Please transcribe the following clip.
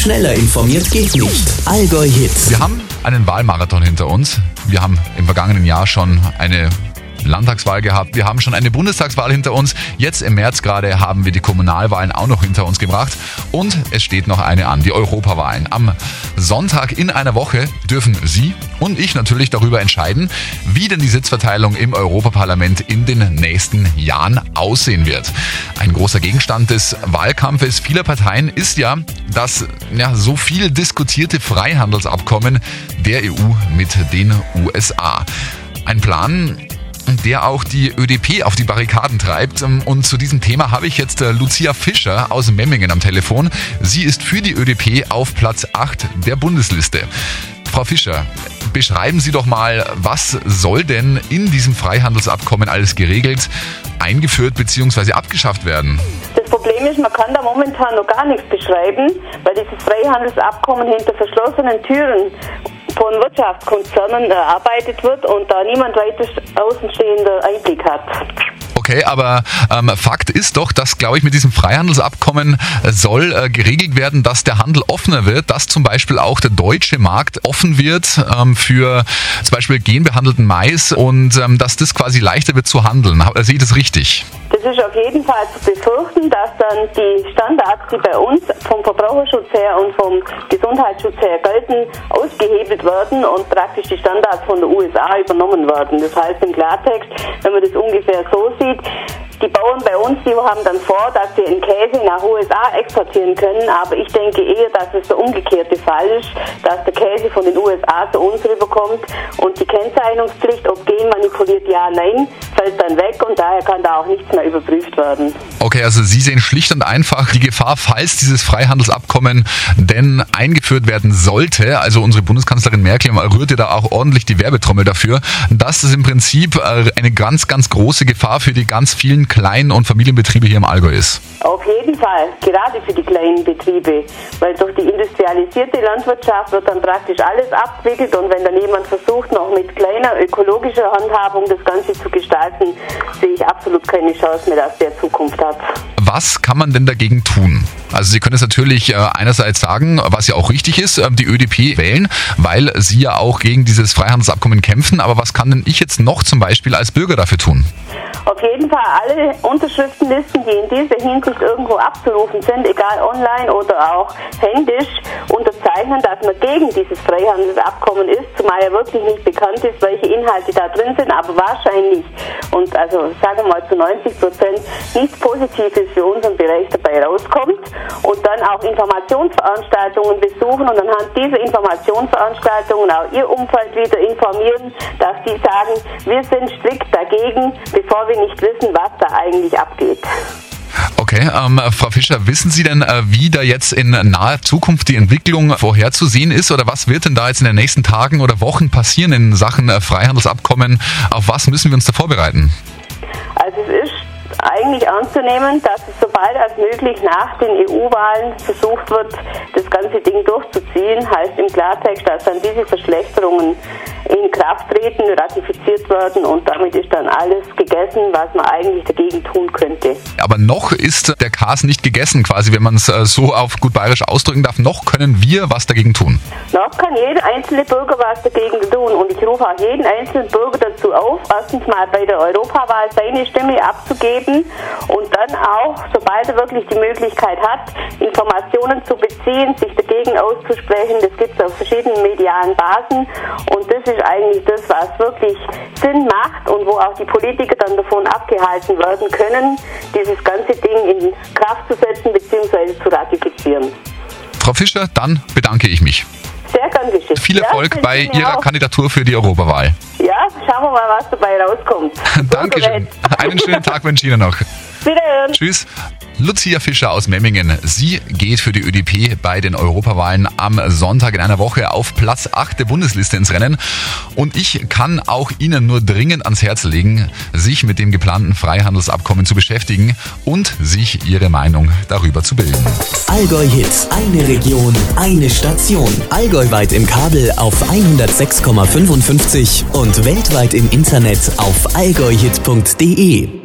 Schneller informiert geht nicht. Allgäu Hits. Wir haben einen Wahlmarathon hinter uns. Wir haben im vergangenen Jahr schon eine Landtagswahl gehabt. Wir haben schon eine Bundestagswahl hinter uns. Jetzt im März gerade haben wir die Kommunalwahlen auch noch hinter uns gebracht. Und es steht noch eine an, die Europawahlen. Am Sonntag in einer Woche dürfen Sie und ich natürlich darüber entscheiden, wie denn die Sitzverteilung im Europaparlament in den nächsten Jahren aussehen wird. Ein großer Gegenstand des Wahlkampfes vieler Parteien ist ja das so viel diskutierte Freihandelsabkommen der EU mit den USA. Ein Plan, der auch die ÖDP auf die Barrikaden treibt. Und zu diesem Thema habe ich jetzt Lucia Fischer aus Memmingen am Telefon. Sie ist für die ÖDP auf Platz 8 der Bundesliste. Frau Fischer, beschreiben Sie doch mal, was soll denn in diesem Freihandelsabkommen alles geregelt, eingeführt bzw. abgeschafft werden? Das Problem ist, man kann da momentan noch gar nichts beschreiben, weil dieses Freihandelsabkommen hinter verschlossenen Türen von Wirtschaftskonzernen erarbeitet wird und da niemand weiter außenstehender Einblick hat. Okay, aber Fakt ist doch, dass, glaube ich, mit diesem Freihandelsabkommen soll geregelt werden, dass der Handel offener wird, dass zum Beispiel auch der deutsche Markt offen wird für zum Beispiel genbehandelten Mais und dass das quasi leichter wird zu handeln. Sehe ich das richtig? Das ist auf jeden Fall zu befürchten, dass dann die Standards, die bei uns vom Verbraucherschutz her und vom Gesundheitsschutz her gelten, ausgehebelt werden und praktisch die Standards von den USA übernommen werden. Das heißt im Klartext, wenn man das ungefähr so sieht, die Bauern bei uns, die haben dann vor, dass sie den Käse nach USA exportieren können, aber ich denke eher, dass es der umgekehrte Fall ist, dass der Käse von den USA zu uns rüberkommt und die Kennzeichnungspflicht, ob genmanipuliert ja, nein, fällt dann weg und daher kann da auch nichts mehr überprüft werden. Okay, also Sie sehen schlicht und einfach die Gefahr, falls dieses Freihandelsabkommen denn eingeführt werden sollte, also unsere Bundeskanzlerin Merkel rührte da auch ordentlich die Werbetrommel dafür, dass das im Prinzip eine ganz, ganz große Gefahr für die ganz vielen kleinen und Familienbetriebe hier im Allgäu ist. Auf jeden Fall, gerade für die kleinen Betriebe, weil durch die industrialisierte Landwirtschaft wird dann praktisch alles abgewickelt und wenn dann jemand versucht, noch mit kleiner ökologischer Handhabung das Ganze zu gestalten, sehe ich absolut keine Chance mehr, dass der Zukunft hat. Was kann man denn dagegen tun? Also Sie können es natürlich einerseits sagen, was ja auch richtig ist, die ÖDP wählen, weil Sie ja auch gegen dieses Freihandelsabkommen kämpfen, aber was kann denn ich jetzt noch zum Beispiel als Bürger dafür tun? Auf jeden Fall alle Unterschriftenlisten, die in dieser Hinsicht irgendwo abzurufen sind, egal online oder auch händisch, unterzeichnen, dass man gegen dieses Freihandelsabkommen ist, zumal ja wirklich nicht bekannt ist, welche Inhalte da drin sind, aber wahrscheinlich und also sagen wir mal zu 90% nichts Positives für unseren Bereich dabei rauskommt und dann auch Informationsveranstaltungen besuchen und anhand dieser Informationsveranstaltungen auch ihr Umfeld wieder informieren, dass die sagen, wir sind strikt dagegen, bevor wir nicht wissen, was da eigentlich abgeht. Okay, Frau Fischer, wissen Sie denn, wie da jetzt in naher Zukunft die Entwicklung vorherzusehen ist oder was wird denn da jetzt in den nächsten Tagen oder Wochen passieren in Sachen Freihandelsabkommen? Auf was müssen wir uns da vorbereiten? Also es ist eigentlich anzunehmen, dass es sobald als möglich nach den EU-Wahlen versucht wird, das ganze Ding durchzuziehen, heißt im Klartext, dass dann diese Verschlechterungen in Kraft treten, ratifiziert werden und damit ist dann alles gegessen, was man eigentlich dagegen tun könnte. Aber noch ist der Kas nicht gegessen quasi, wenn man es so auf gut bayerisch ausdrücken darf. Noch können wir was dagegen tun. Noch kann jeder einzelne Bürger was dagegen tun und ich rufe auch jeden einzelnen Bürger dazu auf, erstens mal bei der Europawahl seine Stimme abzugeben und dann auch, sobald er wirklich die Möglichkeit hat, Informationen zu beziehen, sich dagegen auszusprechen. Das gibt es auf verschiedenen medialen Basen und das ist eigentlich das, was wirklich Sinn macht und wo auch die Politiker dann davon abgehalten werden können, dieses ganze Ding in Kraft zu setzen bzw. zu ratifizieren. Frau Fischer, dann bedanke ich mich. Sehr gern geschehen. Viel Erfolg bei Ihrer Kandidatur für die Europawahl. Ja, schauen wir mal, was dabei rauskommt. Dankeschön. Einen schönen Tag wünsche ich Ihnen noch. Wiederhören. Tschüss. Lucia Fischer aus Memmingen. Sie geht für die ÖDP bei den Europawahlen am Sonntag in einer Woche auf Platz 8 der Bundesliste ins Rennen. Und ich kann auch Ihnen nur dringend ans Herz legen, sich mit dem geplanten Freihandelsabkommen zu beschäftigen und sich Ihre Meinung darüber zu bilden. Allgäu Hits, eine Region, eine Station. Allgäuweit im Kabel auf 106,55 und weltweit im Internet auf allgäuhit.de.